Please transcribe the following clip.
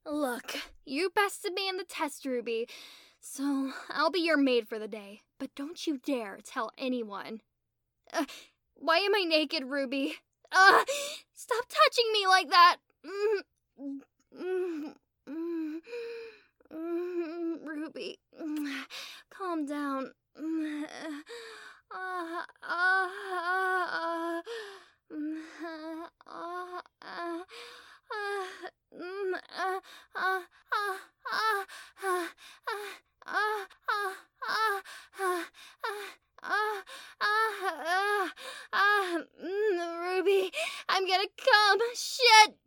Look, you bested me in the test, Ruby, so I'll be your maid for the day. But don't you dare tell anyone. Why am I naked, Ruby? Stop touching me like that! Ruby, calm down. Ruby, I'm gonna come. Shit!